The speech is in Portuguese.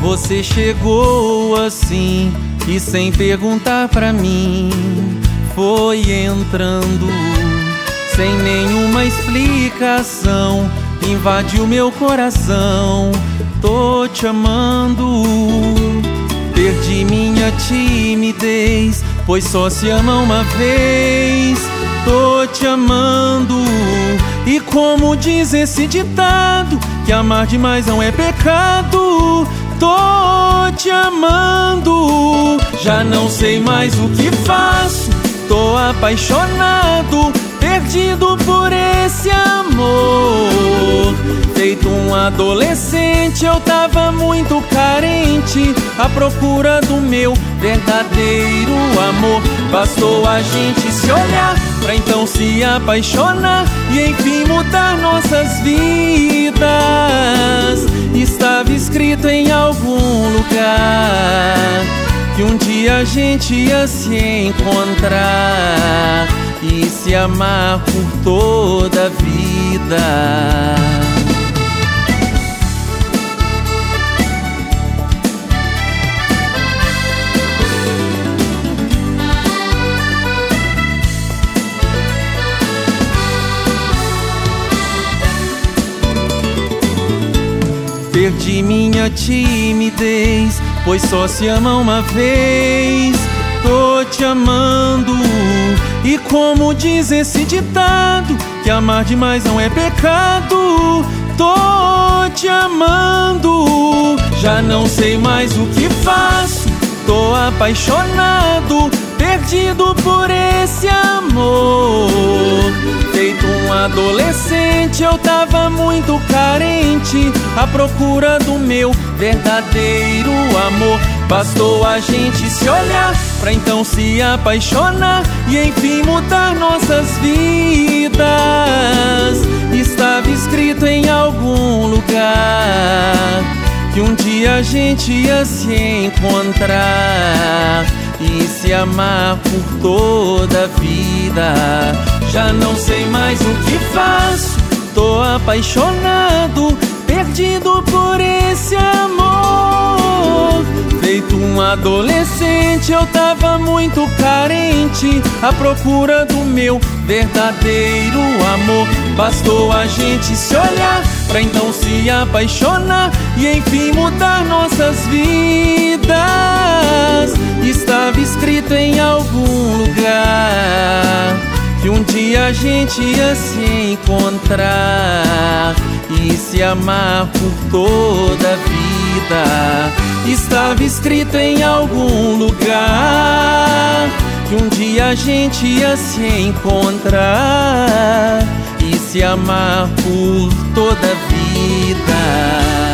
Você chegou assim e sem perguntar pra mim foi entrando sem nenhuma explicação, invadiu meu coração. Tô te amando, perdi minha timidez, pois só se ama uma vez. Tô te amando, e como diz esse ditado, que amar demais não é pecado. Tô te amando, já não sei mais o que faço. Tô apaixonado, perdido por esse amor. Feito um adolescente, eu tava muito carente, à procura do meu verdadeiro amor. Bastou a gente se olhar pra então se apaixonar e enfim mudar nossas vidas. Estava escrito em algum lugar que um dia a gente ia se encontrar e se amar por toda a vida. Perdi minha timidez, pois só se ama uma vez. Tô te amando, e como diz esse ditado, que amar demais não é pecado. Tô te amando, já não sei mais o que faço. Tô apaixonado, perdido por esse amor. Feito um adolescente, eu tava muito carente, à procura do meu verdadeiro amor. Bastou a gente se olhar pra então se apaixonar e enfim mudar nossas vidas. Estava escrito em algum lugar que um dia a gente ia se encontrar e se amar por toda a vida. Já não sei mais o que faço, tô apaixonado, perdido por esse amor. Feito um adolescente, eu tava muito carente, à procura do meu verdadeiro amor. Bastou a gente se olhar pra então se apaixonar e enfim mudar nossas vidas. Estava escrito em algum lugar que um dia a gente ia se encontrar e se amar por toda a vida. Estava escrito em algum lugar que um dia a gente ia se encontrar e se amar por toda a vida.